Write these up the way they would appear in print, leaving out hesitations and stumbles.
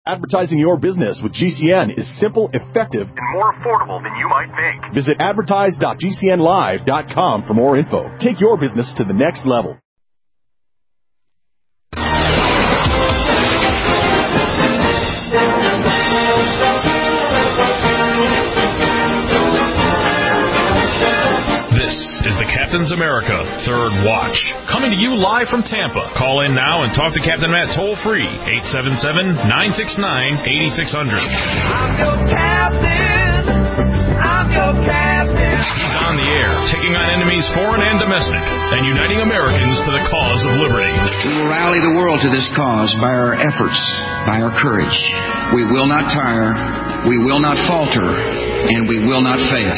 Advertising your business with GCN is simple, effective, and more affordable than you might think. Visit advertise.gcnlive.com for more info. Take your business to the next level. This is the Captain's America Third Watch, coming to you live from Tampa. Call in now and talk to Captain Matt toll-free, 877-969-8600. I'm your captain. I'm your captain. He's on the air, taking on enemies foreign and domestic, and uniting Americans to the cause of liberty. We will rally the world to this cause by our efforts, by our courage. We will not tire, we will not falter, and we will not fail.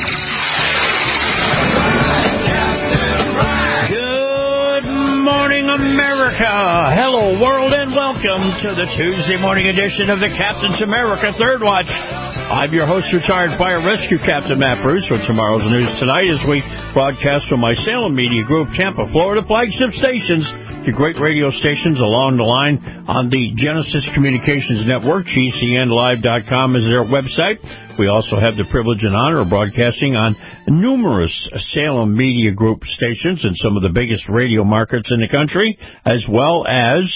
Good morning, America. Hello, world, and welcome to the Tuesday morning edition of the Captain's America Third Watch. I'm your host, retired Fire Rescue Captain Matt Bruce, with tomorrow's news tonight as we broadcast from my Salem Media Group, Tampa, Florida flagship stations to great radio stations along the line on the Genesis Communications Network. GCNlive.com is their website. We also have the privilege and honor of broadcasting on numerous Salem Media Group stations in some of the biggest radio markets in the country, as well as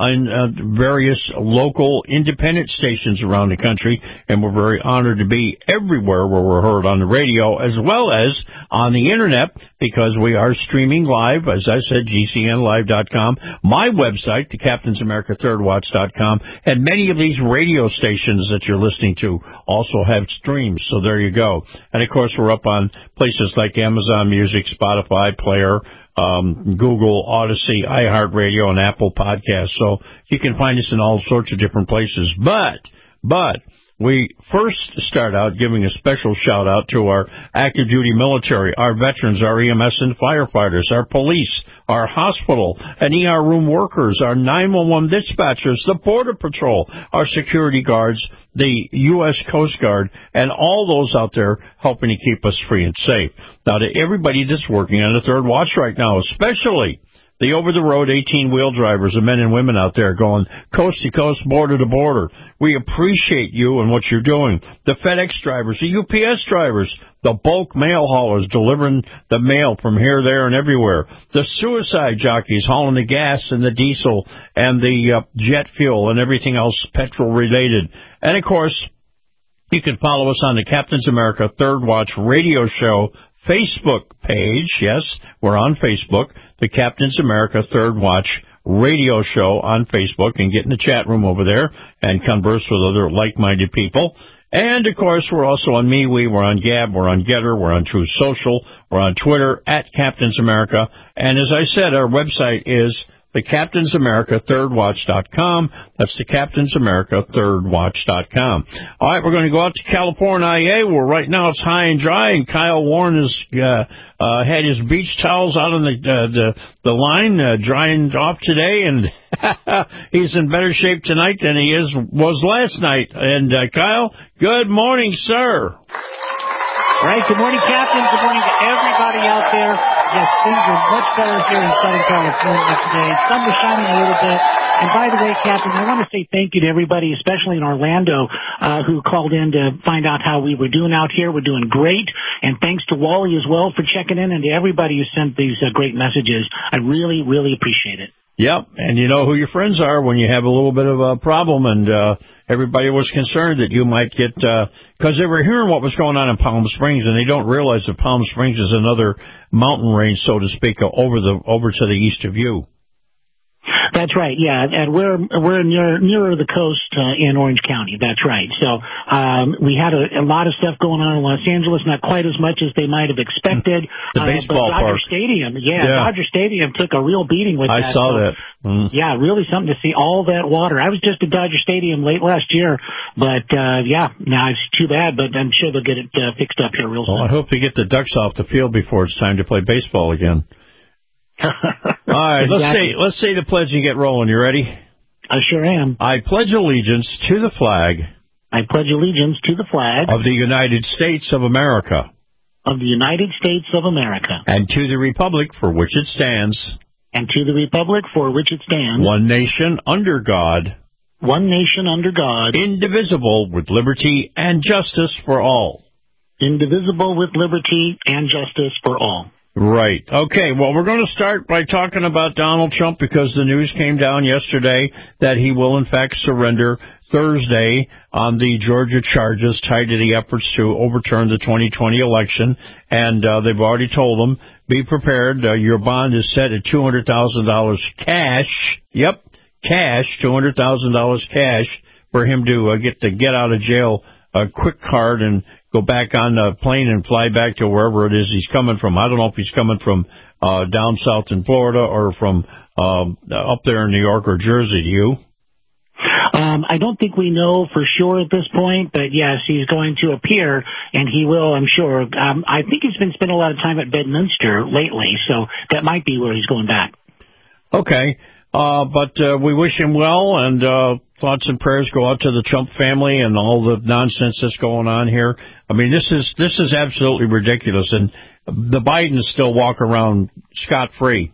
on various local independent stations around the country, and we're very honored to be everywhere where we're heard on the radio as well as on the internet, because we are streaming live, as I said, GCNlive.com, my website, the CaptainsAmericaThirdWatch.com, and many of these radio stations that you're listening to also have streams, so there you go. And of course, we're up on places like Amazon Music, Spotify, Player, Google, Odyssey, iHeartRadio, and Apple Podcasts. So you can find us in all sorts of different places. But we first start out giving a special shout out to our active duty military, our veterans, our EMS and firefighters, our police, our hospital and ER room workers, our 911 dispatchers, the Border Patrol, our security guards, the U.S. Coast Guard, and all those out there helping to keep us free and safe. Now, to everybody that's working on the Third Watch right now, especially the over-the-road 18-wheel drivers, the men and women out there going coast to coast, border to border, we appreciate you and what you're doing. The FedEx drivers, the UPS drivers, the bulk mail haulers delivering the mail from here, there, and everywhere, the suicide jockeys hauling the gas and the diesel and the jet fuel and everything else petrol-related. And, of course, you can follow us on the Captain's America Third Watch radio show Facebook page. Yes, we're on Facebook, the Captain's America Third Watch radio show on Facebook, and get in the chat room over there and converse with other like-minded people. And, of course, we're also on MeWe, we're on Gab, we're on Getter, we're on Truth Social, we're on Twitter, at Captain's America. And as I said, our website is thecaptainsamericathirdwatch.com. That's thecaptainsamericathirdwatch.com. All right, we're going to go out to California, where right now it's high and dry, and Kyle Warren has had his beach towels out on the line, drying off today, and he's in better shape tonight than he was last night. And Kyle, good morning, sir. All right, good morning, Captain. Good morning to everybody out there. Yes, things are much better here in Southern California today. Sun was shining a little bit. And by the way, Captain, I want to say thank you to everybody, especially in Orlando, who called in to find out how we were doing out here. We're doing great. And thanks to Wally as well for checking in, and to everybody who sent these great messages. I really, really appreciate it. Yep, and you know who your friends are when you have a little bit of a problem, and everybody was concerned that you might get, because they were hearing what was going on in Palm Springs, and they don't realize that Palm Springs is another mountain range, so to speak, over to the east of you. That's right, yeah, and we're nearer the coast in Orange County. That's right. So we had a lot of stuff going on in Los Angeles, not quite as much as they might have expected. The baseball but Dodger park. Stadium, Dodger Stadium took a real beating with that. I saw that. Yeah, really something to see all that water. I was just at Dodger Stadium late last year, but now it's too bad, but I'm sure they'll get it fixed up here real soon. Well, I hope they get the Ducks off the field before it's time to play baseball again. All right, Exactly. let's say the pledge and get rolling. You ready? I sure am. I pledge allegiance to the flag. I pledge allegiance to the flag of the United States of America. Of the United States of America. And to the republic for which it stands. And to the republic for which it stands. One nation under God. one nation under God, indivisible, with liberty and justice for all. Indivisible, with liberty and justice for all. Right. Okay, well, we're going to start by talking about Donald Trump because the news came down yesterday that he will, in fact, surrender Thursday on the Georgia charges tied to the efforts to overturn the 2020 election. And they've already told him, be prepared. Your bond is set at $200,000 cash. Yep, cash, $200,000 cash for him to get out of jail quick card and go back on the plane and fly back to wherever it is he's coming from. I don't know if he's coming from down south in Florida or from up there in New York or Jersey. Do you? I don't think we know for sure at this point, but yes, he's going to appear, and he will, I'm sure. I think he's been spending a lot of time at Bedminster lately, so that might be where he's going back. Okay. But we wish him well, and thoughts and prayers go out to the Trump family and all the nonsense that's going on here. I mean, this is absolutely ridiculous, and the Bidens still walk around scot-free.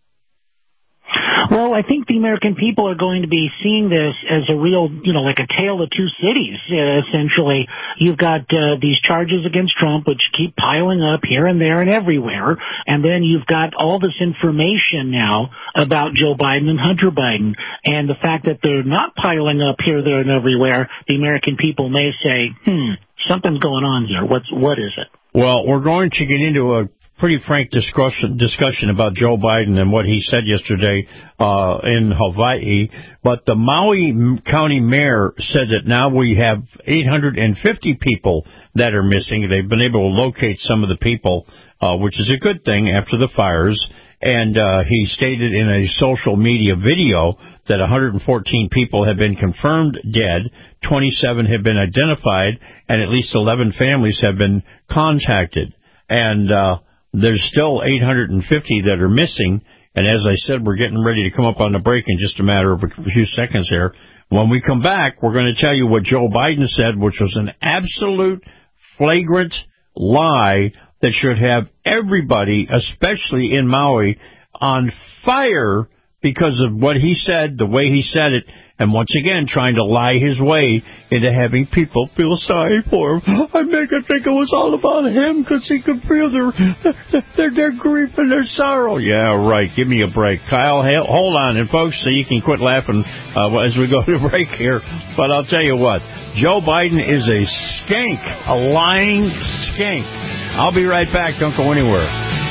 Well, I think the American people are going to be seeing this as a real, like a tale of two cities, essentially. You've got these charges against Trump, which keep piling up here and there and everywhere. And then you've got all this information now about Joe Biden and Hunter Biden. And the fact that they're not piling up here, there, and everywhere, the American people may say, something's going on here. What is it? Well, we're going to get into a pretty frank discussion about Joe Biden and what he said yesterday in Hawaii. But the Maui County mayor said that now we have 850 people that are missing. They've been able to locate some of the people, which is a good thing after the fires. And he stated in a social media video that 114 people have been confirmed dead, 27 have been identified, and at least 11 families have been contacted. And there's still 850 that are missing, and as I said, we're getting ready to come up on the break in just a matter of a few seconds here. When we come back, we're going to tell you what Joe Biden said, which was an absolute flagrant lie that should have everybody, especially in Maui, on fire because of what he said, the way he said it, and once again trying to lie his way into having people feel sorry for him. I make him think it was all about him because he could feel their grief and their sorrow. Yeah, right. Give me a break. Kyle, hold on. And folks, so you can quit laughing as we go to break here. But I'll tell you what, Joe Biden is a skank, a lying skank. I'll be right back. Don't go anywhere.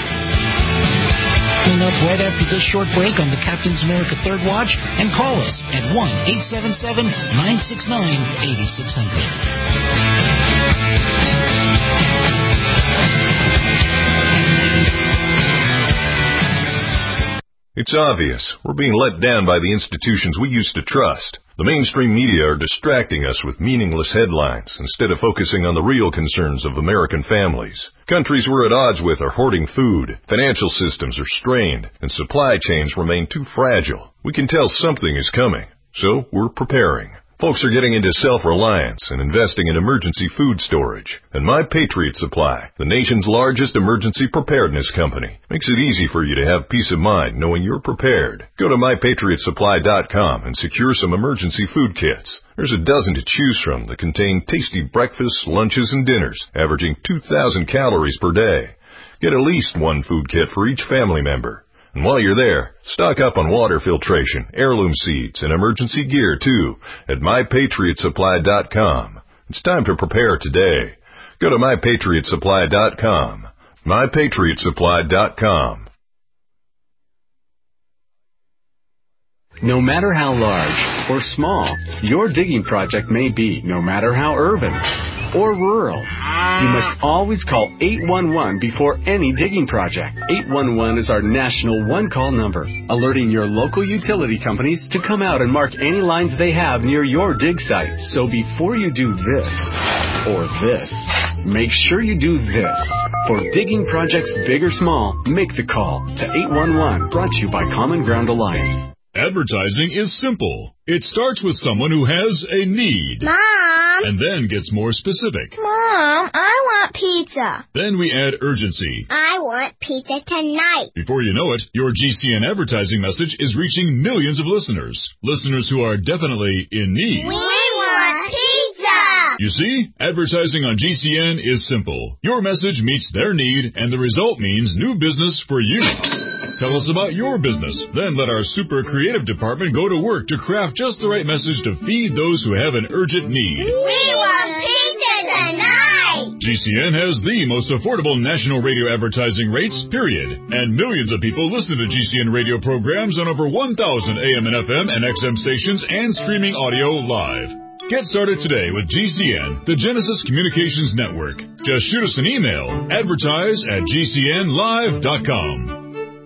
Up right after this short break on the Captain's America Third Watch, and call us at 1-877-969-8600. It's obvious. We're being let down by the institutions we used to trust. The mainstream media are distracting us with meaningless headlines instead of focusing on the real concerns of American families. Countries we're at odds with are hoarding food, financial systems are strained, and supply chains remain too fragile. We can tell something is coming, so we're preparing. Folks are getting into self-reliance and investing in emergency food storage. And My Patriot Supply, the nation's largest emergency preparedness company, makes it easy for you to have peace of mind knowing you're prepared. Go to MyPatriotSupply.com and secure some emergency food kits. There's a dozen to choose from that contain tasty breakfasts, lunches, and dinners, averaging 2,000 calories per day. Get at least one food kit for each family member. And while you're there, stock up on water filtration, heirloom seeds, and emergency gear, too, at MyPatriotSupply.com. It's time to prepare today. Go to MyPatriotSupply.com. MyPatriotSupply.com. No matter how large or small your digging project may be, no matter how urban or rural, you must always call 811 before any digging project. 811 is our national one-call number, alerting your local utility companies to come out and mark any lines they have near your dig site. So before you do this or this, make sure you do this. For digging projects big or small, make the call to 811, brought to you by Common Ground Alliance. Advertising is simple. It starts with someone who has a need. Mom! And then gets more specific. Mom, I want want pizza. Then we add urgency. I want pizza tonight. Before you know it, your GCN advertising message is reaching millions of listeners. Listeners who are definitely in need. We want pizza! You see, advertising on GCN is simple. Your message meets their need, and the result means new business for you. Tell us about your business. Then let our super creative department go to work to craft just the right message to feed those who have an urgent need. We want pizza tonight! GCN has the most affordable national radio advertising rates, period. And millions of people listen to GCN radio programs on over 1,000 AM and FM and XM stations and streaming audio live. Get started today with GCN, the Genesis Communications Network. Just shoot us an email, advertise@gcnlive.com.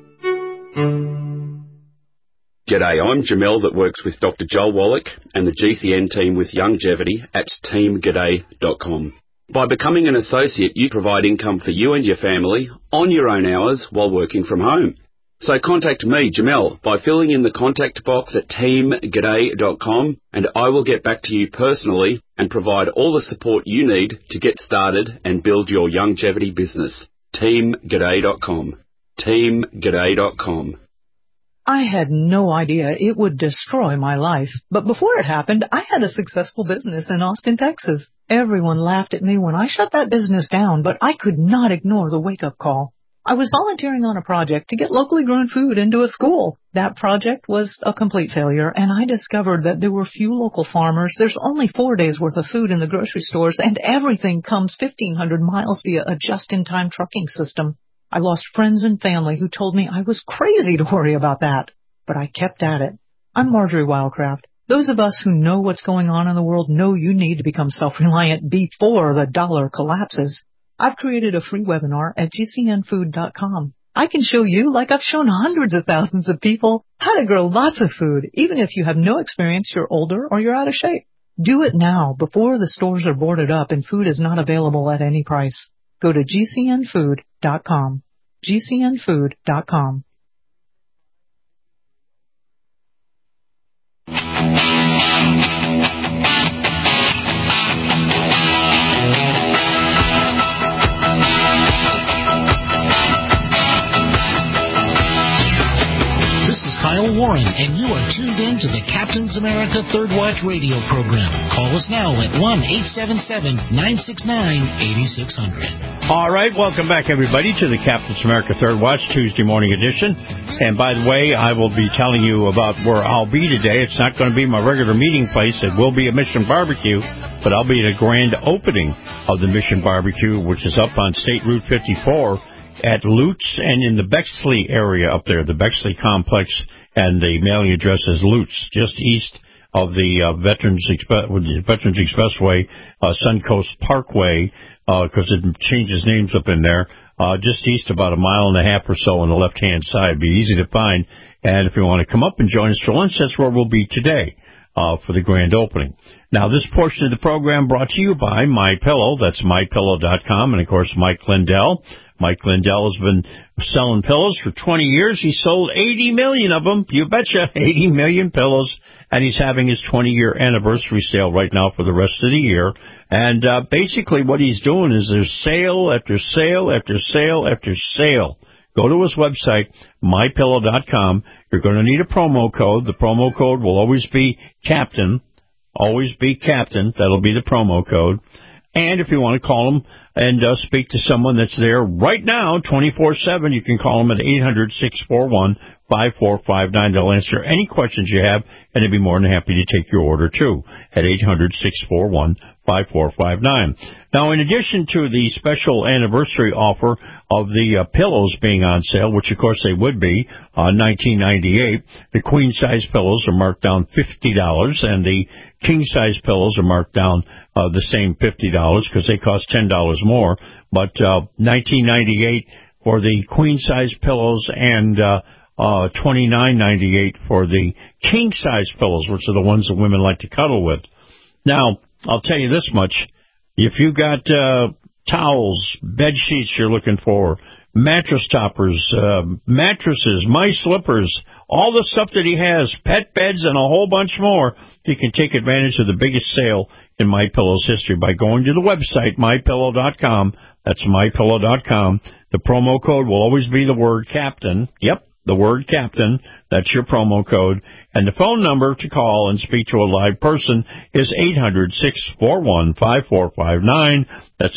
G'day, I'm Jamel that works with Dr. Joel Wallach and the GCN team with Longevity at teamg'day.com. By becoming an associate, you provide income for you and your family on your own hours while working from home. So contact me, Jamel, by filling in the contact box at teamg'day.com, and I will get back to you personally and provide all the support you need to get started and build your longevity business. teamg'day.com. teamg'day.com. I had no idea it would destroy my life. But before it happened, I had a successful business in Austin, Texas. Everyone laughed at me when I shut that business down, but I could not ignore the wake-up call. I was volunteering on a project to get locally grown food into a school. That project was a complete failure, and I discovered that there were few local farmers. There's only 4 days' worth of food in the grocery stores, and everything comes 1,500 miles via a just-in-time trucking system. I lost friends and family who told me I was crazy to worry about that, but I kept at it. I'm Marjorie Wildcraft. Those of us who know what's going on in the world know you need to become self-reliant before the dollar collapses. I've created a free webinar at gcnfood.com. I can show you, like I've shown hundreds of thousands of people, how to grow lots of food, even if you have no experience, you're older, or you're out of shape. Do it now, before the stores are boarded up and food is not available at any price. Go to gcnfood.com. gcnfood.com. Kyle Warren, and you are tuned in to the Captain's America Third Watch radio program. Call us now at 1-877-969-8600. All right, welcome back, everybody, to the Captain's America Third Watch Tuesday morning edition. And by the way, I will be telling you about where I'll be today. It's not going to be my regular meeting place. It will be a Mission Barbecue, but I'll be at a grand opening of the Mission Barbecue, which is up on State Route 54. At Lutz and in the Bexley area up there, the Bexley Complex, and the mailing address is Lutz, just east of the Veterans Expressway, Suncoast Parkway, because it changes names up in there, just east about a mile and a half or so on the left-hand side. Be easy to find. And if you want to come up and join us for lunch, that's where we'll be today for the grand opening. Now, this portion of the program brought to you by MyPillow. That's MyPillow.com, and, of course, Mike Lindell. Mike Lindell has been selling pillows for 20 years. He sold 80 million of them. You betcha, 80 million pillows. And he's having his 20-year anniversary sale right now for the rest of the year. And basically what he's doing is there's sale after sale after sale after sale. Go to his website, MyPillow.com. You're going to need a promo code. The promo code will always be Captain. Always be Captain. That'll be the promo code. And if you want to call them and speak to someone that's there right now, 24/7, you can call them at 800-641-5459. They'll answer any questions you have, and they'd be more than happy to take your order, too, at 800-641-5459. Now, in addition to the special anniversary offer of the pillows being on sale, which, of course, they would be, $19.98, the queen-size pillows are marked down $50, and the king-size pillows are marked down the same $50 because they cost $10 more. But $19.98 for the queen-size pillows and $29.98 for the king-size pillows, which are the ones that women like to cuddle with. Now, I'll tell you this much. If you got towels, bed sheets you're looking for, mattress toppers, mattresses, my slippers, all the stuff that he has, pet beds, and a whole bunch more, you can take advantage of the biggest sale in MyPillow's history by going to the website, MyPillow.com. That's MyPillow.com. The promo code will always be the word Captain. Yep, the word Captain. That's your promo code. And the phone number to call and speak to a live person is 800-641-5459. That's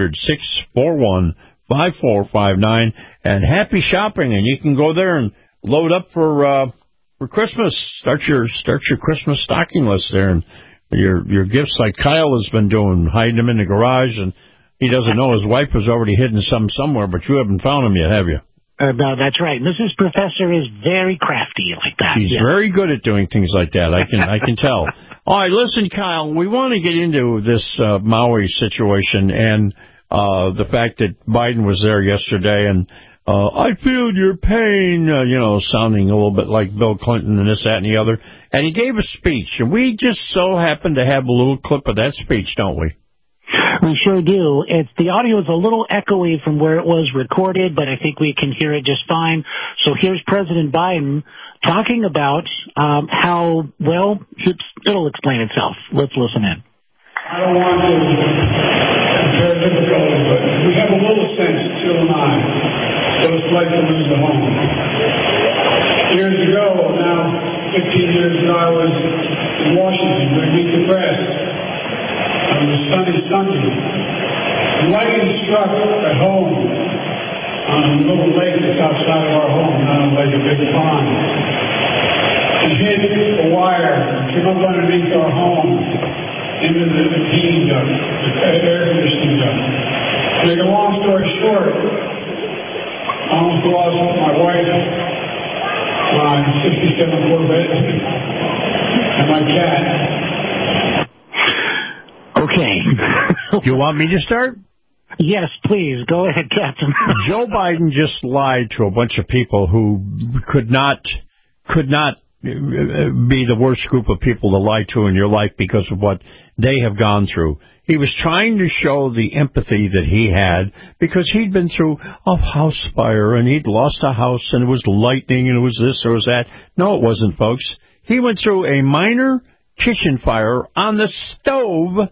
800-641-5459. And happy shopping, and you can go there and load up for Christmas. Start your Christmas stocking list there, and your gifts like Kyle has been doing, hiding them in the garage, and he doesn't know his wife has already hidden some somewhere, but you haven't found them yet, have you? No, that's right. Mrs. Professor is very crafty like that. She's very good at doing things like that. I can tell. All right, listen, Kyle, we want to get into this Maui situation and the fact that Biden was there yesterday, and I feel your pain, sounding a little bit like Bill Clinton and this, that, and the other. And he gave a speech, and we just so happen to have a little clip of that speech, don't we? We sure do. The audio is a little echoey from where it was recorded, but I think we can hear it just fine. So here's President Biden talking about how, well, it'll explain itself. Let's listen in. I don't want to compare difficulty, but we have a little sense, Jill and I, what it's like to lose a home. Years ago, now 15 years ago, I was in Washington to meet the press. On a sunny Sunday, and lightning struck at home on a little lake that's outside of our home, not like a big pond. It hit a wire, came up underneath our home, into the heating duct, the air conditioning duct. To make a long story short, I almost lost my wife, my 67 Corvette, and my cat. Okay. You want me to start? Yes, please. Go ahead, Captain. Joe Biden just lied to a bunch of people who could not be the worst group of people to lie to in your life because of what they have gone through. He was trying to show the empathy that he had because he'd been through a house fire and he'd lost a house and it was lightning and it was this or it was that. No, it wasn't, folks. He went through a minor kitchen fire on the stove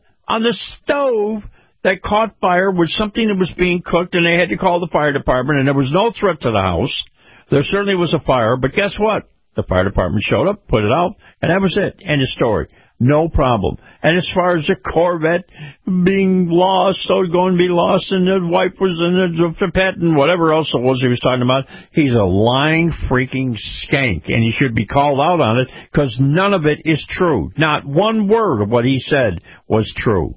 that caught fire with something that was being cooked, and they had to call the fire department, and there was no threat to the house. There certainly was a fire, but guess what? The fire department showed up, put it out, and that was it. End of story. No problem. And as far as the Corvette being lost, going to be lost, and the wife was in the pet and whatever else it was he was talking about, he's a lying freaking skank, and he should be called out on it because none of it is true. Not one word of what he said was true.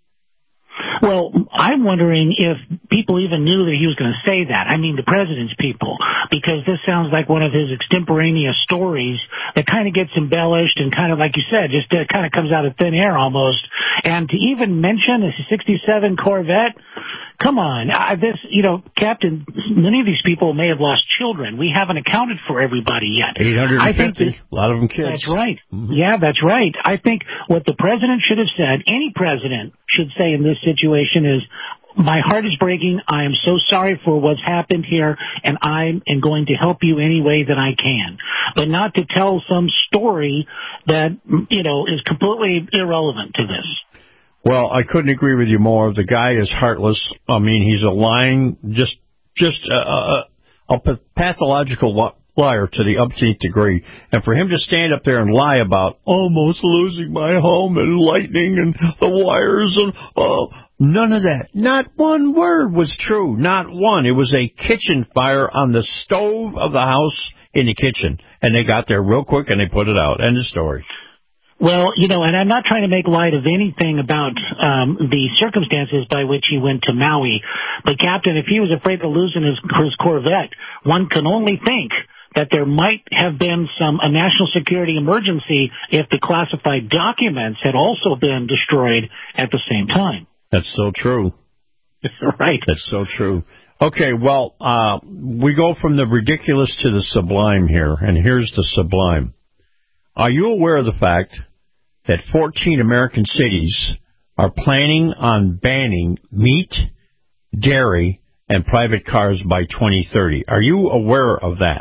Well, I'm wondering if people even knew that he was going to say that. I mean, the president's people, because this sounds like one of his extemporaneous stories that kind of gets embellished and kind of, like you said, just kind of comes out of thin air almost. And to even mention a 67 Corvette, come on. Captain, many of these people may have lost children. We haven't accounted for everybody yet. 850, a lot of them kids. That's right. Mm-hmm. Yeah, that's right. I think what the president should have said, any president should say in this situation is, my heart is breaking. I am so sorry for what's happened here, and I am going to help you any way that I can. But not to tell some story that, is completely irrelevant to this. Well, I couldn't agree with you more. The guy is heartless. I mean, he's a lying, just a pathological liar to the umpteenth degree. And for him to stand up there and lie about almost losing my home and lightning and the wires and none of that. Not one word was true. Not one. It was a kitchen fire on the stove of the house in the kitchen. And they got there real quick and they put it out. End of story. Well, and I'm not trying to make light of anything about the circumstances by which he went to Maui. But, Captain, if he was afraid of losing his Corvette, one can only think that there might have been a national security emergency if the classified documents had also been destroyed at the same time. That's so true. Right. That's so true. Okay, well, we go from the ridiculous to the sublime here, and here's the sublime. Are you aware of the fact that 14 American cities are planning on banning meat, dairy, and private cars by 2030? Are you aware of that?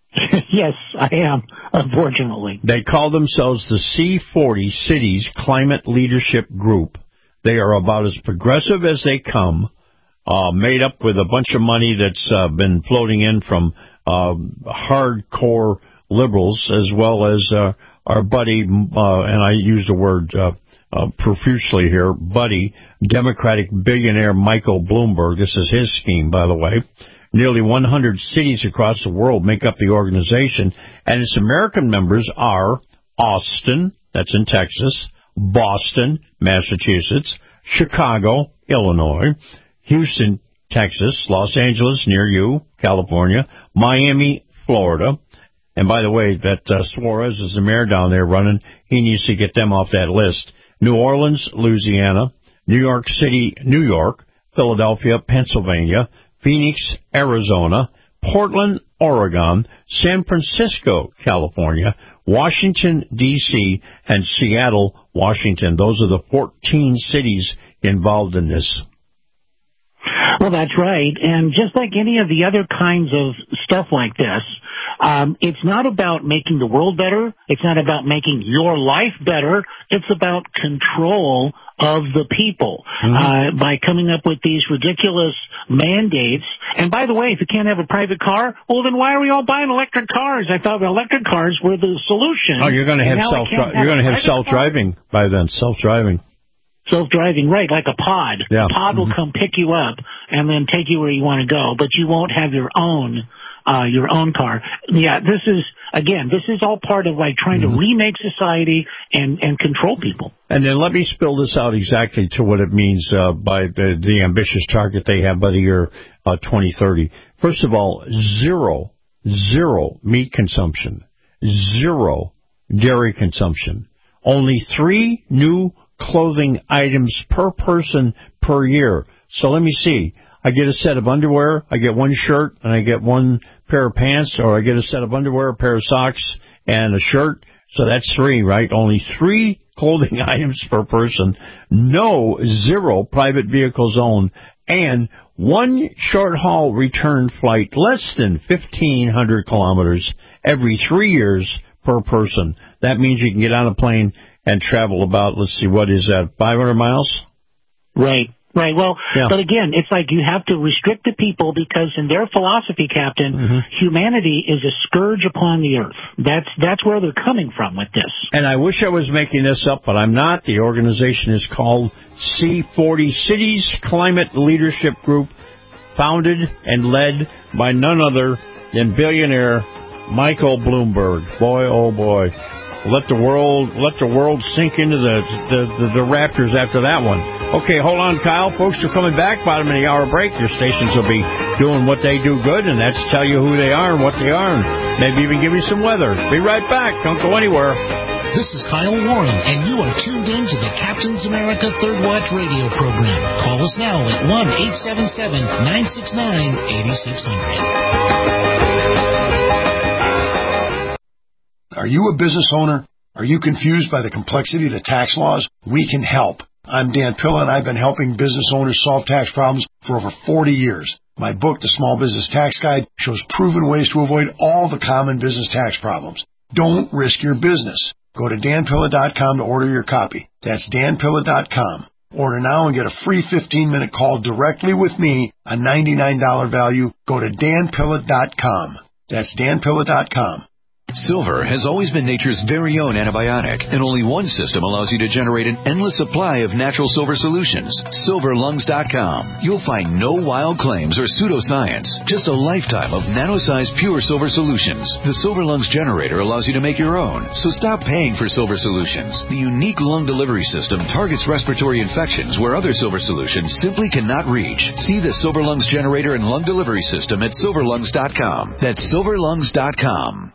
Yes, I am, unfortunately. They call themselves the C40 Cities Climate Leadership Group. They are about as progressive as they come, made up with a bunch of money that's been floating in from hardcore liberals, as well as our buddy, and I use the word profusely here, buddy, Democratic billionaire Michael Bloomberg. This is his scheme, by the way. Nearly 100 cities across the world make up the organization, and its American members are Austin, that's in Texas, Boston, Massachusetts, Chicago, Illinois, Houston, Texas, Los Angeles, near you, California, Miami, Florida. And by the way, that Suarez is the mayor down there running. He needs to get them off that list. New Orleans, Louisiana, New York City, New York, Philadelphia, Pennsylvania, Phoenix, Arizona, Portland, Oregon, San Francisco, California, Washington, D.C., and Seattle, Washington. Those are the 14 cities involved in this. Well, that's right. And just like any of the other kinds of stuff like this, it's not about making the world better. It's not about making your life better. It's about control of the people by coming up with these ridiculous mandates. And by the way, if you can't have a private car, well, then why are we all buying electric cars? I thought electric cars were the solution. Oh, you're going to have self-driving by then. Self-driving, right, like a pod. Yeah. The pod will come pick you up and then take you where you want to go, but you won't have your own car. Yeah, this is all part of like trying to remake society and control people. And then let me spill this out exactly to what it means by the ambitious target they have by the year 2030. First of all, zero meat consumption, zero dairy consumption, only 3 new clothing items per person per year. So let me see. I get a set of underwear, I get 1 shirt, and I get 1 pair of pants, or I get a set of underwear, a pair of socks, and a shirt. So that's 3, right? Only 3 clothing items per person. Zero private vehicles owned, and 1 short-haul return flight, less than 1,500 kilometers every 3 years per person. That means you can get on a plane and travel about, let's see, what is that, 500 miles? Right. Well, But again, it's like you have to restrict the people because in their philosophy, Captain, humanity is a scourge upon the earth. That's where they're coming from with this. And I wish I was making this up, but I'm not. The organization is called C40 Cities Climate Leadership Group, founded and led by none other than billionaire Michael Bloomberg. Boy, oh boy. Let the world sink into the raptors after that one. Okay, hold on, Kyle. Folks are coming back. Bottom of the hour break. Your stations will be doing what they do good, and that's tell you who they are and what they are, and maybe even give you some weather. Be right back. Don't go anywhere. This is Kyle Warren, and you are tuned in to the Captain's America Third Watch radio program. Call us now at 1-877-969-8600. Are you a business owner? Are you confused by the complexity of the tax laws? We can help. I'm Dan Pilla, and I've been helping business owners solve tax problems for over 40 years. My book, The Small Business Tax Guide, shows proven ways to avoid all the common business tax problems. Don't risk your business. Go to danpilla.com to order your copy. That's danpilla.com. Order now and get a free 15-minute call directly with me, a $99 value. Go to danpilla.com. That's danpilla.com. Silver has always been nature's very own antibiotic, and only one system allows you to generate an endless supply of natural silver solutions. SilverLungs.com. You'll find no wild claims or pseudoscience, just a lifetime of nano-sized pure silver solutions. The Silver Lungs generator allows you to make your own, so stop paying for silver solutions. The unique lung delivery system targets respiratory infections where other silver solutions simply cannot reach. See the Silver Lungs generator and lung delivery system at SilverLungs.com. That's SilverLungs.com.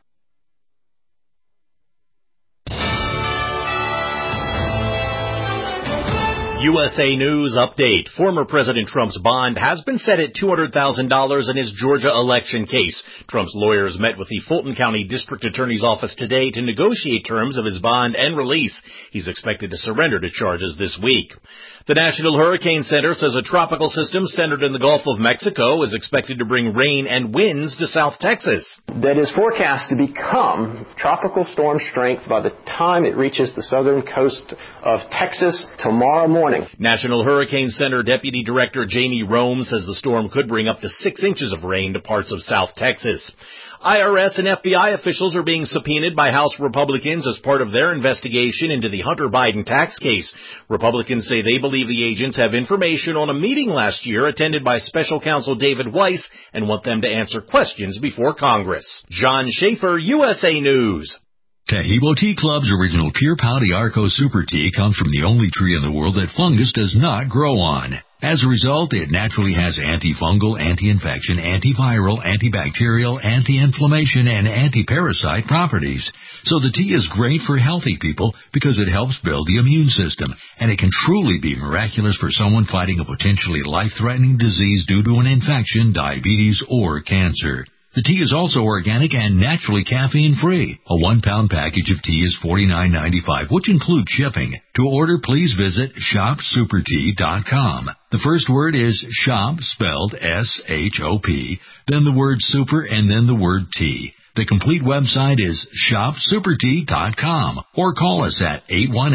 USA News update. Former President Trump's bond has been set at $200,000 in his Georgia election case. Trump's lawyers met with the Fulton County District Attorney's Office today to negotiate terms of his bond and release. He's expected to surrender to charges this week. The National Hurricane Center says a tropical system centered in the Gulf of Mexico is expected to bring rain and winds to South Texas. That is forecast to become tropical storm strength by the time it reaches the southern coast of Texas tomorrow morning. National Hurricane Center Deputy Director Jamie Rome says the storm could bring up to 6 inches of rain to parts of South Texas. IRS and FBI officials are being subpoenaed by House Republicans as part of their investigation into the Hunter Biden tax case. Republicans say they believe the agents have information on a meeting last year attended by Special Counsel David Weiss and want them to answer questions before Congress. John Schaefer, USA News. Tahibo Tea Club's original Pure Pau Arco Super Tea comes from the only tree in the world that fungus does not grow on. As a result, it naturally has antifungal, anti-infection, antiviral, antibacterial, anti-inflammation, and anti-parasite properties. So the tea is great for healthy people because it helps build the immune system, and it can truly be miraculous for someone fighting a potentially life-threatening disease due to an infection, diabetes, or cancer. The tea is also organic and naturally caffeine-free. A 1-pound package of tea is $49.95, which includes shipping. To order, please visit shopsupertea.com. The first word is shop, spelled S-H-O-P, then the word super, and then the word tea. The complete website is shopsupertea.com or call us at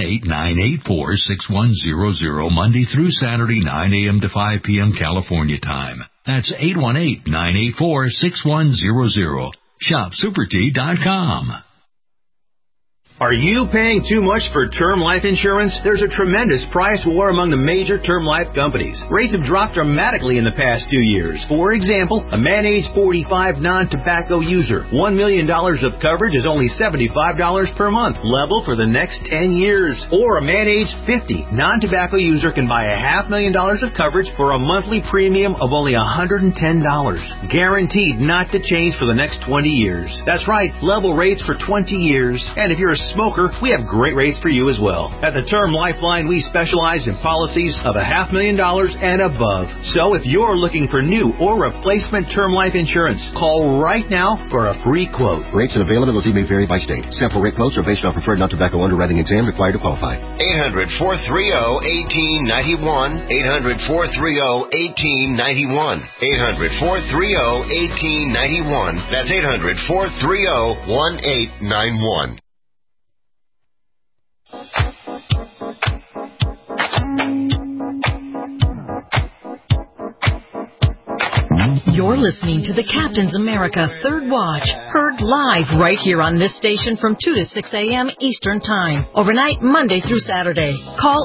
818-984-6100 Monday through Saturday, 9 a.m. to 5 p.m. California time. That's 818-984-6100. Shopsupertea.com. Are you paying too much for term life insurance? There's a tremendous price war among the major term life companies. Rates have dropped dramatically in the past 2 years. For example, a man age 45 non-tobacco user, $1 million of coverage is only $75 per month, level for the next 10 years. Or a man age 50 non-tobacco user can buy $500,000 of coverage for a monthly premium of only $110. Guaranteed not to change for the next 20 years. That's right, level rates for 20 years. And if you're a smoker, we have great rates for you as well. At the Term Lifeline, we specialize in policies of $500,000 and above. So if you're looking for new or replacement term life insurance, call right now for a free quote. Rates and availability may vary by state. Sample rate quotes are based on preferred non-tobacco underwriting exam required to qualify. 800-430-1891. 800-430-1891. 800-430-1891. That's 800-430-1891. You're listening to the Captain's America Third Watch, heard live right here on this station from 2 to 6 a.m. Eastern Time, overnight Monday through Saturday. Call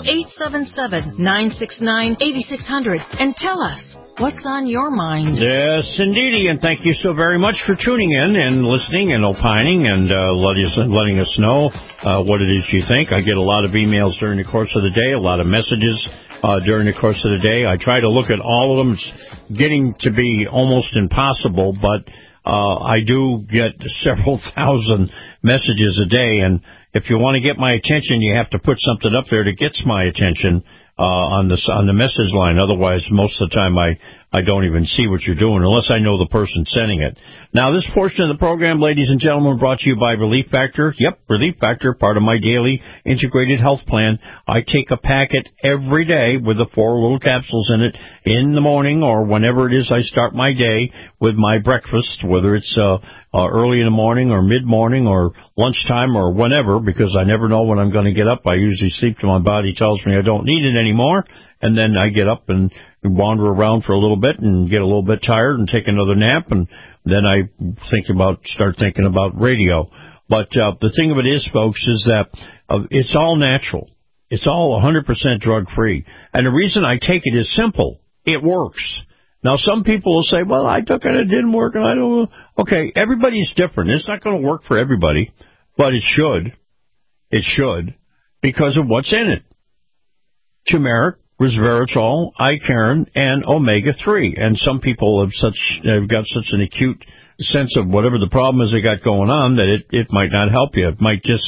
877-969-8600 and tell us what's on your mind. Yes, indeedy, and thank you so very much for tuning in and listening and opining and letting us know what it is you think. I get a lot of emails during the course of the day, a lot of messages during the course of the day. I try to look at all of them. It's getting to be almost impossible, but I do get several thousand messages a day, and if you want to get my attention, you have to put something up there that gets my attention on the message line. Otherwise, most of the time I don't even see what you're doing unless I know the person sending it. Now, this portion of the program, ladies and gentlemen, brought to you by Relief Factor. Yep, Relief Factor, part of my daily integrated health plan. I take a packet every day with the 4 little capsules in it in the morning or whenever it is I start my day with my breakfast, whether it's early in the morning or mid-morning or lunchtime or whenever, because I never know when I'm going to get up. I usually sleep till my body tells me I don't need it anymore, and then I get up and wander around for a little bit and get a little bit tired and take another nap, and then I start thinking about radio. But the thing of it is, folks, is that it's all natural. It's all 100% drug-free. And the reason I take it is simple. It works. Now, some people will say, well, I took it, it didn't work, and I don't know. Okay, everybody's different. It's not going to work for everybody, but it should. It should, because of what's in it. Turmeric, resveratrol, Icarin, and omega-3. And some people have got such an acute sense of whatever the problem is they got going on that it might not help you. It might just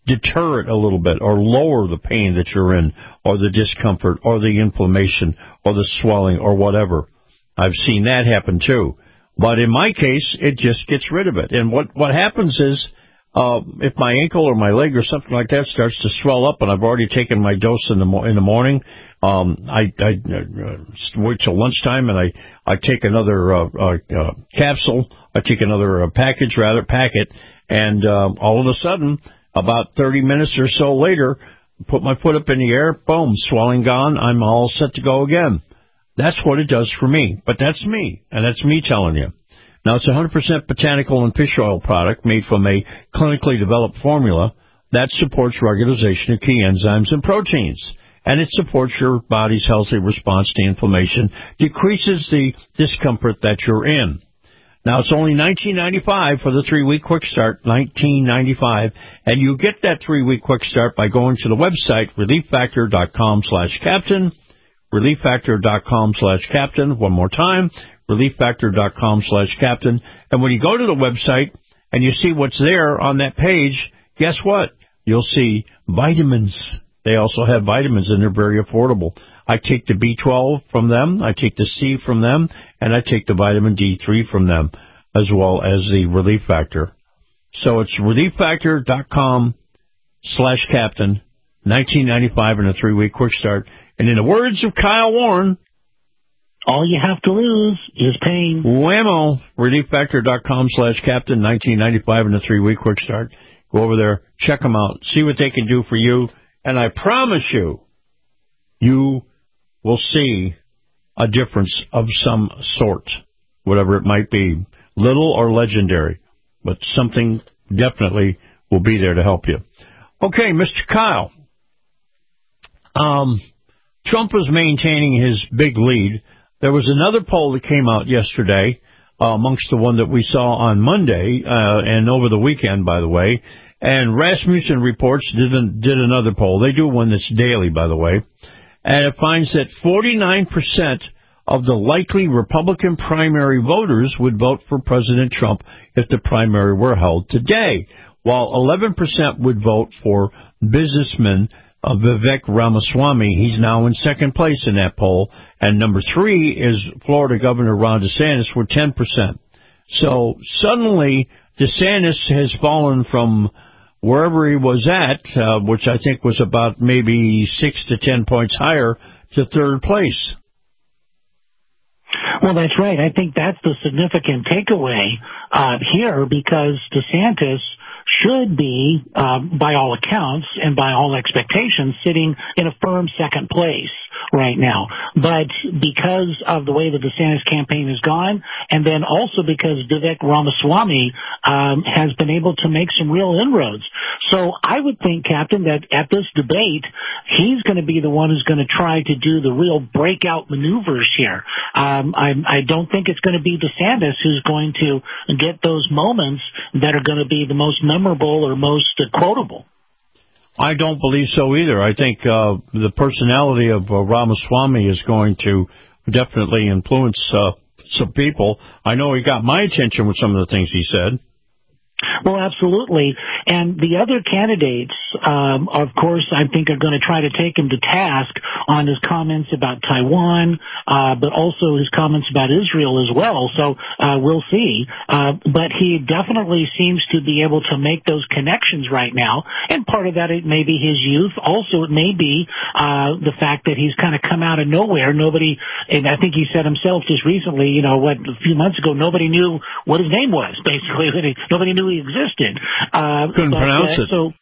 deter it a little bit or lower the pain that you're in or the discomfort or the inflammation or the swelling or whatever. I've seen that happen too. But in my case, it just gets rid of it. And what happens is, if my ankle or my leg or something like that starts to swell up and I've already taken my dose in the morning, I wait till lunchtime and I take another capsule. I take another packet, and all of a sudden, about 30 minutes or so later, put my foot up in the air, boom, swelling gone. I'm all set to go again. That's what it does for me. But that's me, and that's me telling you. Now, it's a 100% botanical and fish oil product made from a clinically developed formula that supports regulation of key enzymes and proteins. And it supports your body's healthy response to inflammation, decreases the discomfort that you're in. Now, it's only $19.95 for the 3-week quick start, $19.95. And you get that 3-week quick start by going to the website, relieffactor.com/captain, relieffactor.com/captain. One more time, relieffactor.com/captain. And when you go to the website and you see what's there on that page, guess what? You'll see vitamins. They also have vitamins, and they're very affordable. I take the B12 from them, I take the C from them, and I take the vitamin D3 from them, as well as the Relief Factor. So it's relieffactor.com/captain, $19.95 in a 3-week quick start. And in the words of Kyle Warren, all you have to lose is pain. Whammo. Relieffactor.com/captain, $19.95 in a 3-week quick start. Go over there, check them out, see what they can do for you. And I promise you, you will see a difference of some sort, whatever it might be, little or legendary, but something definitely will be there to help you. Okay, Mr. Kyle. Trump was maintaining his big lead. There was another poll that came out yesterday, amongst the one that we saw on Monday, and over the weekend, by the way. And Rasmussen Reports did another poll. They do one that's daily, by the way. And it finds that 49% of the likely Republican primary voters would vote for President Trump if the primary were held today, while 11% would vote for businessman Vivek Ramaswamy. He's now in second place in that poll. And number 3 is Florida Governor Ron DeSantis with 10%. So suddenly DeSantis has fallen from wherever he was at, which I think was about maybe 6 to 10 points higher, to third place. Well, that's right. I think that's the significant takeaway here, because DeSantis should be, by all accounts and by all expectations, sitting in a firm second place right now. But because of the way the DeSantis campaign has gone, and then also because Vivek Ramaswamy has been able to make some real inroads. So I would think, Captain, that at this debate, he's going to be the one who's going to try to do the real breakout maneuvers here. I don't think it's going to be DeSantis who's going to get those moments that are going to be the most memorable or most quotable. I don't believe so either. I think the personality of Ramaswamy is going to definitely influence some people. I know he got my attention with some of the things he said. Well, absolutely. And the other candidates, of course, I think are going to try to take him to task on his comments about Taiwan, but also his comments about Israel as well. So we'll see. But he definitely seems to be able to make those connections right now. And part of that, it may be his youth. Also, it may be the fact that he's kind of come out of nowhere. Nobody, and I think he said himself just recently, a few months ago, nobody knew what his name was, basically. Nobody knew he existed. Couldn't pronounce it. So,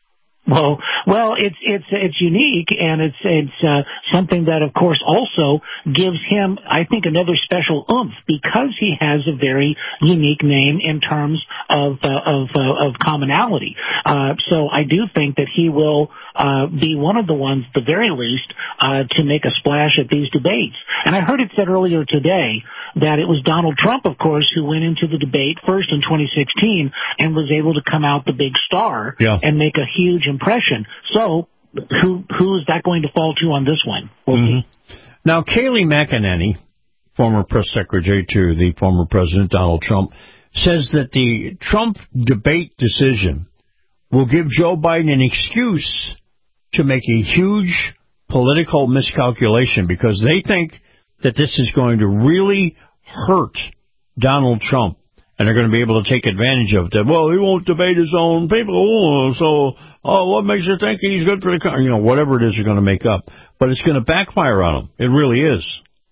well, it's unique, and it's something that, of course, also gives him, I think, another special oomph, because he has a very unique name in terms of commonality. So I do think that he will be one of the ones, at the very least, to make a splash at these debates. And I heard it said earlier today that it was Donald Trump, of course, who went into the debate first in 2016 and was able to come out the big star and make a huge impression. So who is that going to fall to on this one? We'll see. Now, Kayleigh McEnany, former press secretary to the former President Donald Trump, says that the Trump debate decision will give Joe Biden an excuse to make a huge political miscalculation because they think that this is going to really hurt Donald Trump. And they're going to be able to take advantage of it. That, well, he won't debate his own people, so what makes you think he's good for the country? Whatever it is you're going to make up. But it's going to backfire on him. It really is.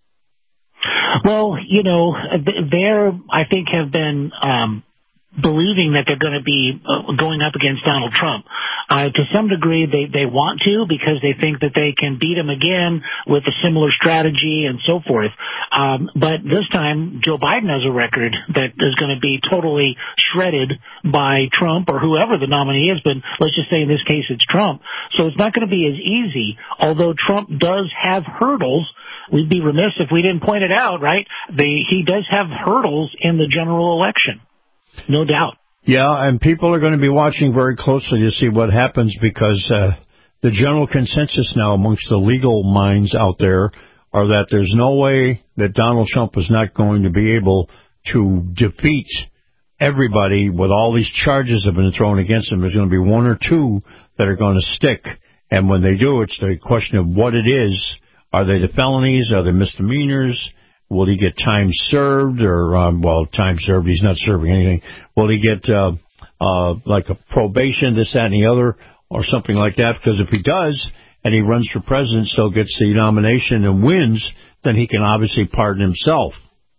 Well, there, I think, have been believing that they're going to be going up against Donald Trump. To some degree, they want to because they think that they can beat him again with a similar strategy and so forth. But this time, Joe Biden has a record that is going to be totally shredded by Trump or whoever the nominee is, but let's just say in this case it's Trump. So it's not going to be as easy, although Trump does have hurdles. We'd be remiss if we didn't point it out, right? He does have hurdles in the general election. No doubt. Yeah, and people are going to be watching very closely to see what happens because the general consensus now amongst the legal minds out there are that there's no way that Donald Trump is not going to be able to defeat everybody with all these charges that have been thrown against him. There's going to be one or two that are going to stick. And when they do, it's the question of what it is. Are they the felonies? Are they misdemeanors? Will he get time served or, time served, he's not serving anything. Will he get, like a probation, this, that, and the other, or something like that? Because if he does, and he runs for president, still gets the nomination and wins, then he can obviously pardon himself.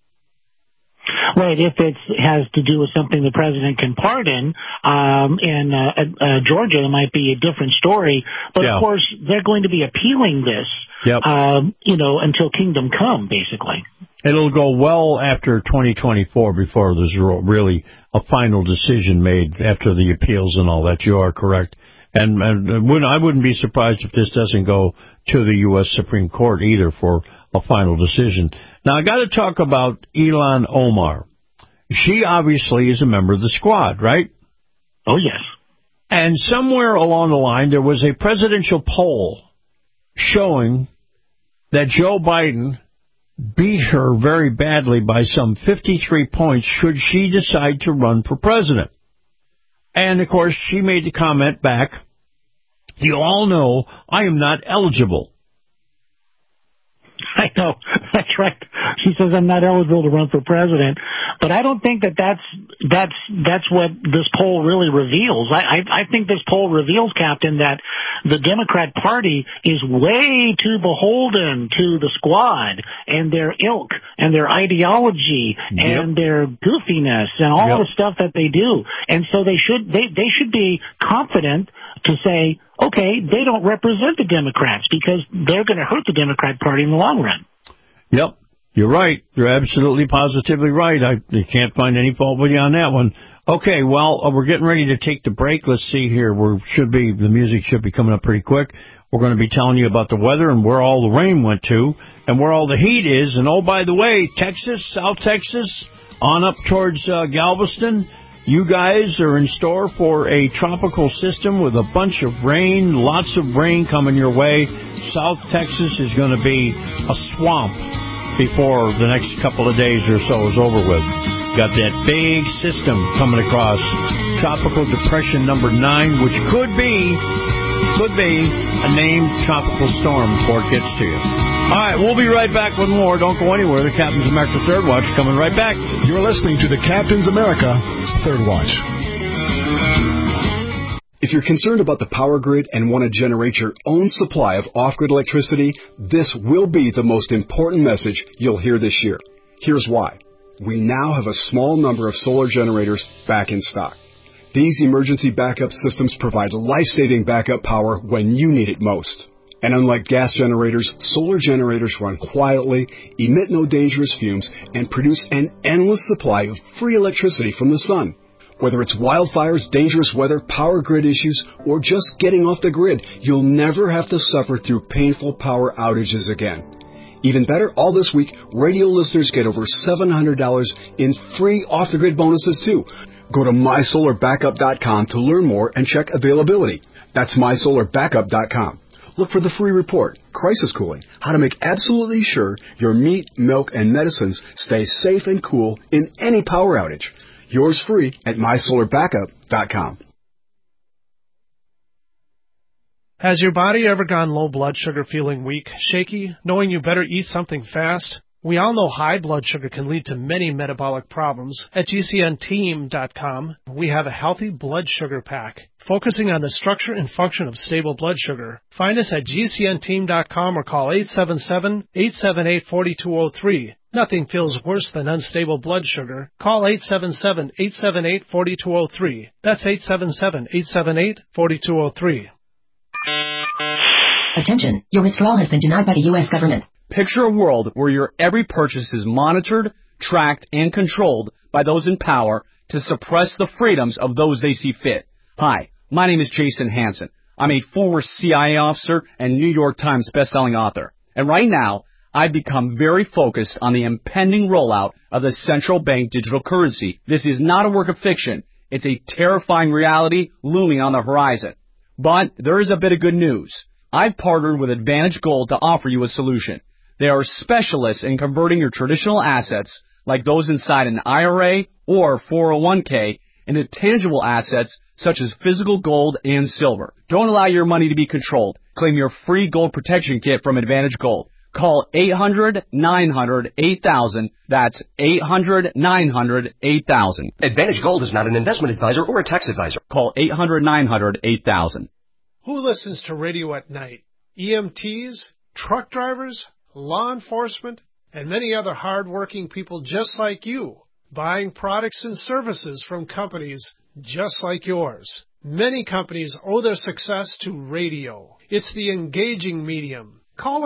Right, if it has to do with something the president can pardon, in Georgia, it might be a different story. But, of course, they're going to be appealing this, until kingdom come, basically. It'll go well after 2024 before there's really a final decision made after the appeals and all that. You are correct. And I wouldn't be surprised if this doesn't go to the U.S. Supreme Court either for a final decision. Now, I got to talk about Ilhan Omar. She obviously is a member of the Squad, right? Oh, yes. And somewhere along the line, there was a presidential poll showing that Joe Biden beat her very badly by some 53 points should she decide to run for president. And, of course, she made the comment back, you all know I am not eligible. I know. That's right. She says I'm not eligible to run for president. But I don't think that's what this poll really reveals. I think this poll reveals, Captain, that the Democrat Party is way too beholden to the Squad and their ilk and their ideology and their goofiness and all the stuff that they do. And so they should be confident to say, okay, they don't represent the Democrats because they're going to hurt the Democrat Party in the long run. Yep. You're right. You're absolutely positively right. I can't find any fault with you on that one. Okay, well, we're getting ready to take the break. Let's see here. The music should be coming up pretty quick. We're going to be telling you about the weather and where all the rain went to and where all the heat is. And, oh, by the way, Texas, South Texas, on up towards Galveston, you guys are in store for a tropical system with a bunch of rain, lots of rain coming your way. South Texas is going to be a swamp before the next couple of days or so is over with. Got that big system coming across, Tropical Depression number 9, which could be a named tropical storm before it gets to you. All right, we'll be right back with more. Don't go anywhere. The Captain's America Third Watch coming right back. You're listening to the Captain's America Third Watch. If you're concerned about the power grid and want to generate your own supply of off-grid electricity, this will be the most important message you'll hear this year. Here's why. We now have a small number of solar generators back in stock. These emergency backup systems provide life-saving backup power when you need it most. And unlike gas generators, solar generators run quietly, emit no dangerous fumes, and produce an endless supply of free electricity from the sun. Whether it's wildfires, dangerous weather, power grid issues, or just getting off the grid, you'll never have to suffer through painful power outages again. Even better, all this week, radio listeners get over $700 in free off-the-grid bonuses, too. Go to MySolarBackup.com to learn more and check availability. That's MySolarBackup.com. Look for the free report, Crisis Cooling, how to make absolutely sure your meat, milk, and medicines stay safe and cool in any power outage. Yours free at MySolarBackup.com. Has your body ever gone low blood sugar feeling weak, shaky, knowing you better eat something fast? We all know high blood sugar can lead to many metabolic problems. At GCNteam.com, we have a healthy blood sugar pack, focusing on the structure and function of stable blood sugar. Find us at GCNteam.com or call 877-878-4203. Nothing feels worse than unstable blood sugar. Call 877-878-4203. That's 877-878-4203. Attention, your withdrawal has been denied by the U.S. government. Picture a world where your every purchase is monitored, tracked, and controlled by those in power to suppress the freedoms of those they see fit. Hi, my name is Jason Hansen. I'm a former CIA officer and New York Times bestselling author. And right now, I've become very focused on the impending rollout of the central bank digital currency. This is not a work of fiction. It's a terrifying reality looming on the horizon. But there is a bit of good news. I've partnered with Advantage Gold to offer you a solution. They are specialists in converting your traditional assets, like those inside an IRA or 401k, into tangible assets such as physical gold and silver. Don't allow your money to be controlled. Claim your free gold protection kit from Advantage Gold. Call 800-900-8000. That's 800-900-8000. Advantage Gold is not an investment advisor or a tax advisor. Call 800-900-8000. Who listens to radio at night? EMTs, truck drivers, law enforcement, and many other hard-working people just like you, buying products and services from companies just like yours. Many companies owe their success to radio. It's the engaging medium. Call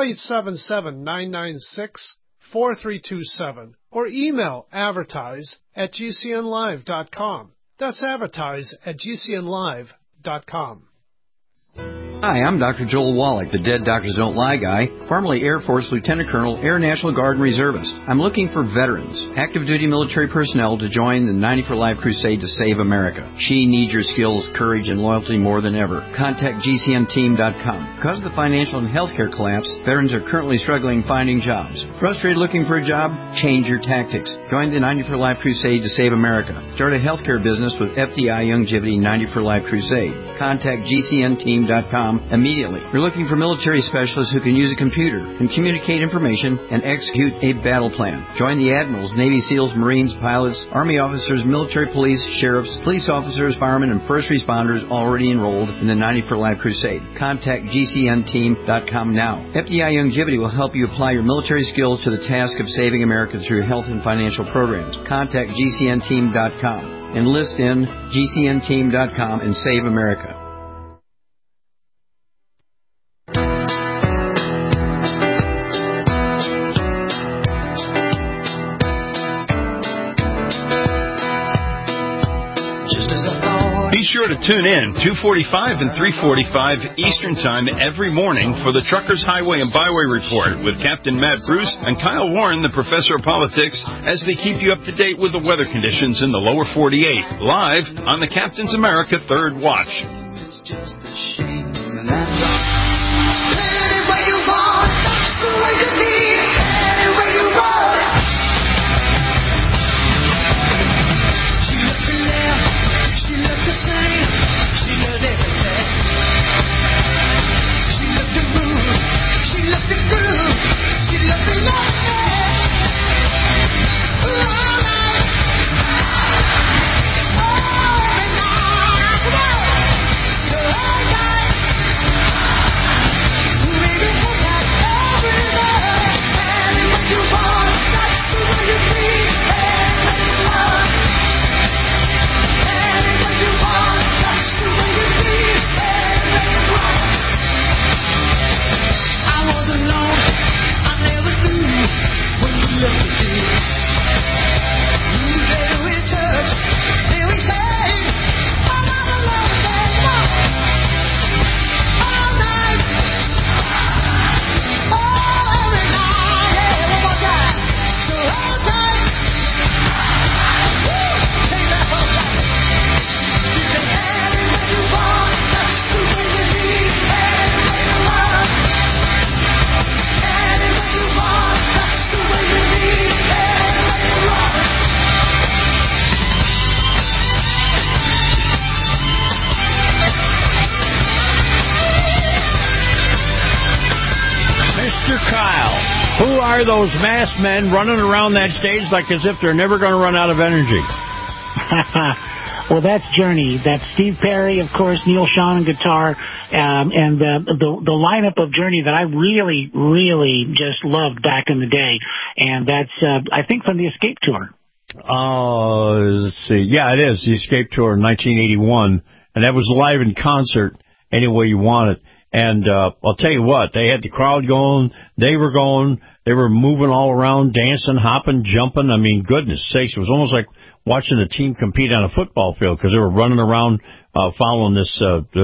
877-996-4327 or email advertise@gcnlive.com. That's advertise@gcnlive.com. Hi, I'm Dr. Joel Wallach, the Dead Doctors Don't Lie guy, formerly Air Force Lieutenant Colonel, Air National Guard and Reservist. I'm looking for veterans, active duty military personnel to join the 90 for Life crusade to save America. She needs your skills, courage, and loyalty more than ever. Contact GCNteam.com. Because of the financial and healthcare collapse, veterans are currently struggling finding jobs. Frustrated looking for a job? Change your tactics. Join the 90 for Life crusade to save America. Start a healthcare business with FDI Longevity 90 for Life crusade. Contact GCNteam.com immediately. We're looking for military specialists who can use a computer and communicate information and execute a battle plan. Join the Admirals, Navy SEALs, Marines, pilots, Army officers, military police, sheriffs, police officers, firemen, and first responders already enrolled in the 90 for Life crusade. Contact GCNteam.com now. FDI Longevity will help you apply your military skills to the task of saving America through health and financial programs. Contact GCNteam.com. Enlist in GCNteam.com and save America. Be sure to tune in 2:45 and 3:45 Eastern Time every morning for the Truckers Highway and Byway Report with Captain Matt Bruce and Kyle Warren, the Professor of Politics, as they keep you up to date with the weather conditions in the lower 48, live on the Captain's America Third Watch. It's just a shame that's any way you want, the way you need, any way you want. She looked to laugh, she looked to sing, she loved everything. She looked to move, she looked to groove, she looked to love. Kyle. Who are those masked men running around that stage like as if they're never going to run out of energy? Well, that's Journey. That's Steve Perry, of course, Neil Schon on guitar, and the lineup of Journey that I really, really just loved back in the day. And that's, I think, from the Escape Tour. Let's see. Yeah, it is. The Escape Tour in 1981. And that was live in concert any way you want it. And I'll tell you what, they had the crowd going. They were moving all around, dancing, hopping, jumping. I mean, goodness sakes, it was almost like watching a team compete on a football field because they were running around following this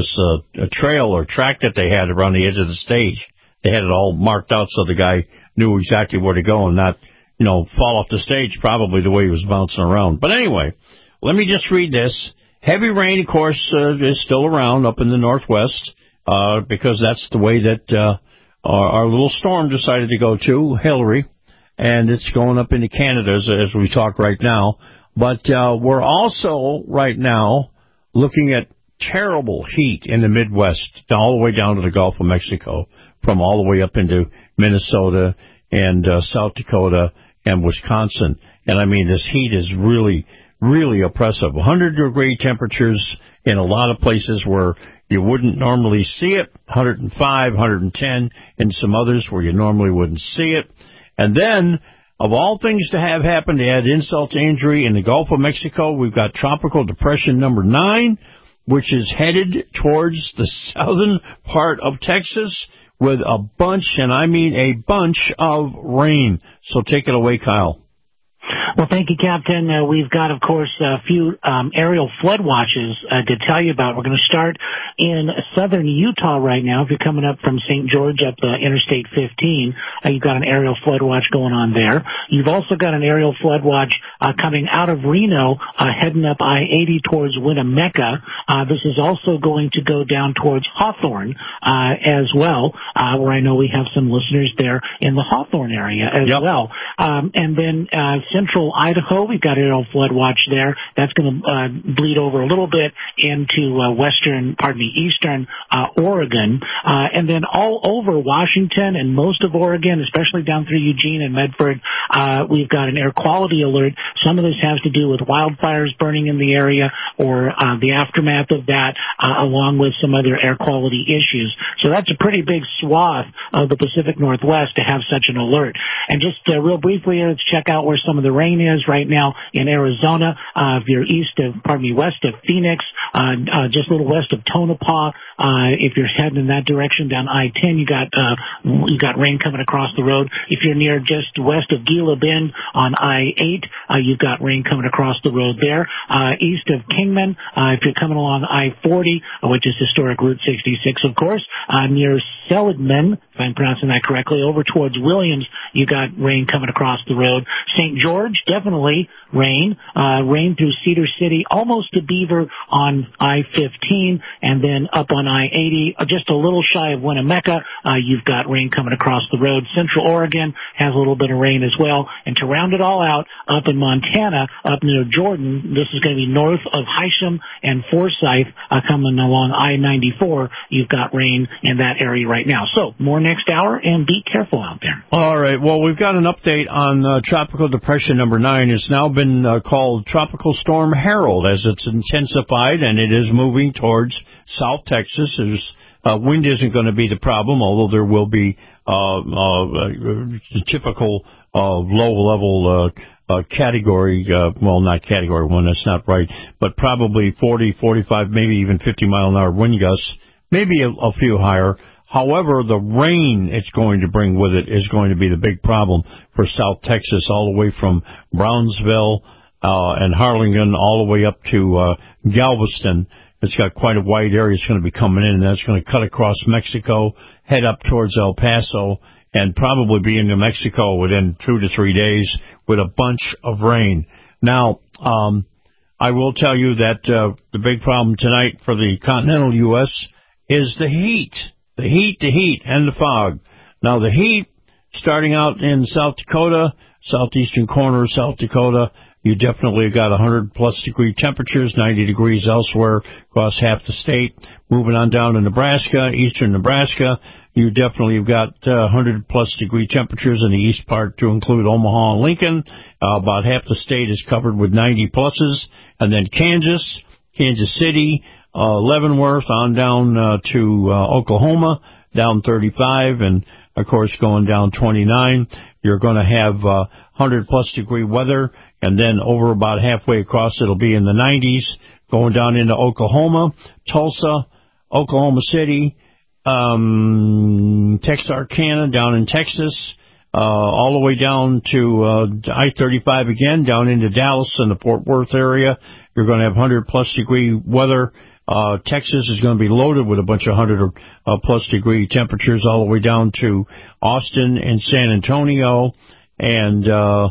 trail or track that they had around the edge of the stage. They had it all marked out so the guy knew exactly where to go and not, fall off the stage probably the way he was bouncing around. But anyway, let me just read this. Heavy rain, of course, is still around up in the Northwest. Because that's the way that our little storm decided to go to, Hillary, and it's going up into Canada as we talk right now. But we're also right now looking at terrible heat in the Midwest, all the way down to the Gulf of Mexico, from all the way up into Minnesota and South Dakota and Wisconsin. And I mean, this heat is really, really oppressive. 100-degree temperatures in a lot of places where you wouldn't normally see it, 105, 110, and some others where you normally wouldn't see it. And then, of all things to have happen to add insult to injury, in the Gulf of Mexico, we've got Tropical Depression number 9, which is headed towards the southern part of Texas with a bunch, and I mean a bunch, of rain. So take it away, Kyle. Well, thank you, Captain. We've got, of course, a few aerial flood watches to tell you about. We're going to start in southern Utah right now. If you're coming up from St. George up Interstate 15, you've got an aerial flood watch going on there. You've also got an aerial flood watch coming out of Reno, heading up I-80 towards Winnemucca. This is also going to go down towards Hawthorne as well, where I know we have some listeners there in the Hawthorne area as well. And then central Idaho, we've got aerial flood watch there. That's going to bleed over a little bit into eastern Oregon. And then all over Washington and most of Oregon, especially down through Eugene and Medford, we've got an air quality alert. Some of this has to do with wildfires burning in the area or the aftermath of that, along with some other air quality issues. So that's a pretty big swath of the Pacific Northwest to have such an alert. And just real briefly, let's check out where some of the rain is right now in Arizona. If you're west of Phoenix, just a little west of Tonopah, if you're heading in that direction down I-10, you got rain coming across the road. If you're near just west of Gila Bend on I-8, you've got rain coming across the road there. East of Kingman, if you're coming along I-40, which is historic Route 66, of course, near Seligman, if I'm pronouncing that correctly, over towards Williams, you got rain coming across the road. St. George, definitely rain. Rain through Cedar City, almost to Beaver on I-15, and then up on I-80, just a little shy of Winnemucca, you've got rain coming across the road. Central Oregon has a little bit of rain as well. And to round it all out, up in Montana, up near Jordan, this is going to be north of Hysham and Forsyth, coming along I-94, you've got rain in that area right now. So, more next hour, and be careful out there. All right. Well, we've got an update on Tropical Depression number 9. It's now been called Tropical Storm Harold as it's intensified, and it is moving towards South Texas. Wind isn't going to be the problem, although there will be the typical low-level category, not category 1, that's not right, but probably 40, 45, maybe even 50-mile-an-hour wind gusts, maybe a few higher. However, the rain it's going to bring with it is going to be the big problem for South Texas, all the way from Brownsville and Harlingen all the way up to Galveston. It's got quite a wide area it's going to be coming in, and that's going to cut across Mexico, head up towards El Paso, and probably be in New Mexico within 2 to 3 days with a bunch of rain. Now, I will tell you that the big problem tonight for the continental U.S. is the heat. The heat, and the fog. Now, the heat, starting out in South Dakota, southeastern corner of South Dakota, you definitely got 100-plus degree temperatures, 90 degrees elsewhere across half the state. Moving on down to Nebraska, eastern Nebraska, You definitely have got 100-plus degree temperatures in the east part to include Omaha and Lincoln. About half the state is covered with 90-pluses. And then Kansas City, Leavenworth, on down to Oklahoma, down 35, and, of course, going down 29. You're going to have 100-plus degree weather, and then over about halfway across it'll be in the 90s, going down into Oklahoma, Tulsa, Oklahoma City, Texarkana down in Texas, all the way down to I-35 again, down into Dallas and the Fort Worth area. You're going to have 100-plus degree weather. Texas is going to be loaded with a bunch of 100-plus degree temperatures all the way down to Austin and San Antonio, and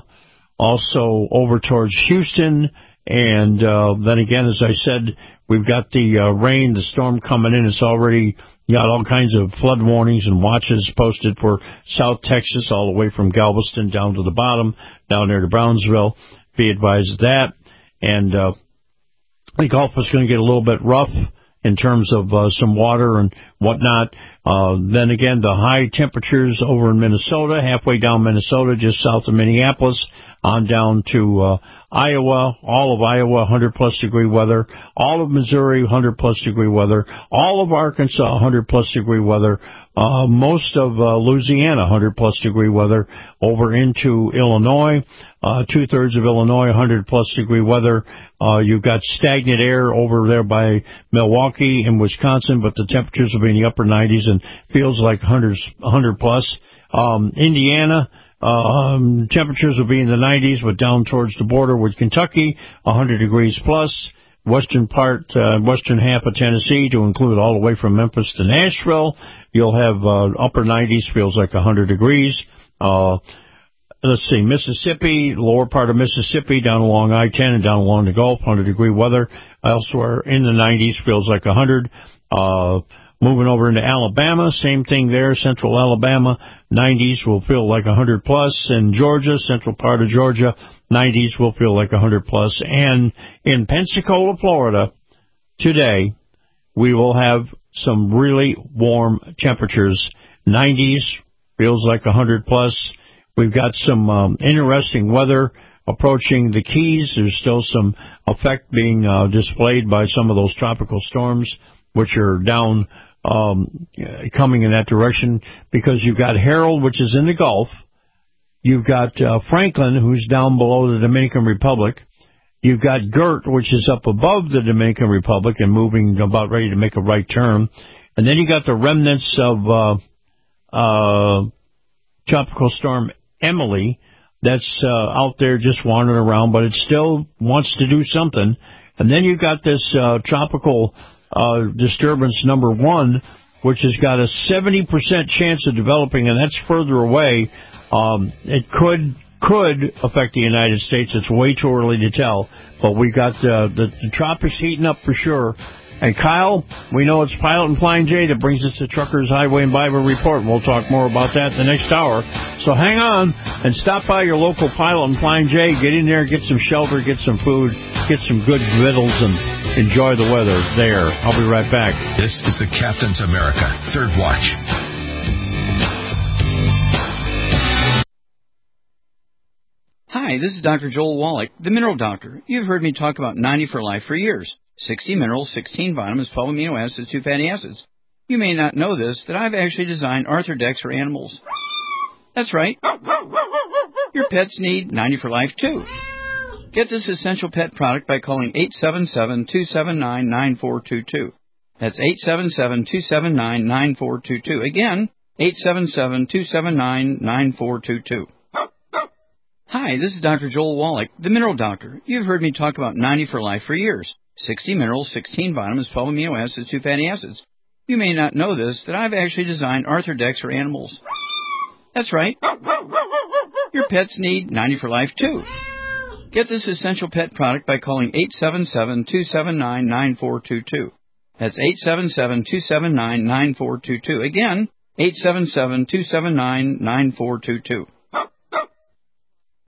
also over towards Houston. And then again, as I said, we've got the rain, the storm coming in. It's already got all kinds of flood warnings and watches posted for South Texas, all the way from Galveston down to the bottom, down there to Brownsville. Be advised of that. And the Gulf is going to get a little bit rough in terms of some water and whatnot. Then again, the high temperatures over in Minnesota, halfway down Minnesota, just south of Minneapolis, on down to Iowa, all of Iowa, 100-plus degree weather, all of Missouri, 100-plus degree weather, all of Arkansas, 100-plus degree weather, most of Louisiana, 100-plus degree weather, over into Illinois, two-thirds of Illinois, 100-plus degree weather. You've got stagnant air over there by Milwaukee and Wisconsin, but the temperatures will be in the upper 90s and feels like 100-plus. Indiana, temperatures will be in the 90s, but down towards the border with Kentucky, 100 degrees plus. Western half of Tennessee, to include all the way from Memphis to Nashville, you'll have upper 90s, feels like 100 degrees. Let's see, Mississippi, lower part of Mississippi, down along I-10 and down along the Gulf, 100-degree weather. Elsewhere in the 90s, feels like 100. Moving over into Alabama, same thing there, central Alabama, 90s will feel like 100 plus. In Georgia, central part of Georgia, 90s will feel like 100 plus. And in Pensacola, Florida, today, we will have some really warm temperatures. 90s feels like 100 plus. We've got some interesting weather approaching the Keys. There's still some effect being displayed by some of those tropical storms, which are down coming in that direction, because you've got Harold, which is in the Gulf. You've got Franklin, who's down below the Dominican Republic. You've got Gert, which is up above the Dominican Republic and moving, about ready to make a right turn. And then you got the remnants of Tropical Storm Emily that's out there just wandering around, but it still wants to do something. And then you've got this tropical disturbance number 1, which has got a 70% chance of developing, and that's further away. It could affect the United States. It's way too early to tell, but we got the tropics heating up for sure. And Kyle, we know it's Pilot and Flying J that brings us the Truckers Highway and Bible Report, and we'll talk more about that in the next hour. So hang on and stop by your local Pilot and Flying J. Get in there, get some shelter, get some food, get some good victuals, and enjoy the weather there. I'll be right back. This is the Captain's America Third Watch. Hi, this is Dr. Joel Wallach, the Mineral Doctor. You've heard me talk about 90 for Life for years. 60 minerals, 16 vitamins, 12 amino acids, 2 fatty acids. You may not know this, that I've actually designed Arthrodex for animals. That's right. Your pets need 90 for Life, too. Get this essential pet product by calling 877-279-9422. That's 877-279-9422. Again, 877-279-9422. Hi, this is Dr. Joel Wallach, the Mineral Doctor. You've heard me talk about 90 for Life for years. 60 minerals, 16 vitamins, 12 amino acids, 2 fatty acids. You may not know this, that I've actually designed Arthrodex for animals. That's right. Your pets need 90 for Life, too. Get this essential pet product by calling 877-279-9422. That's 877-279-9422. Again, 877-279-9422.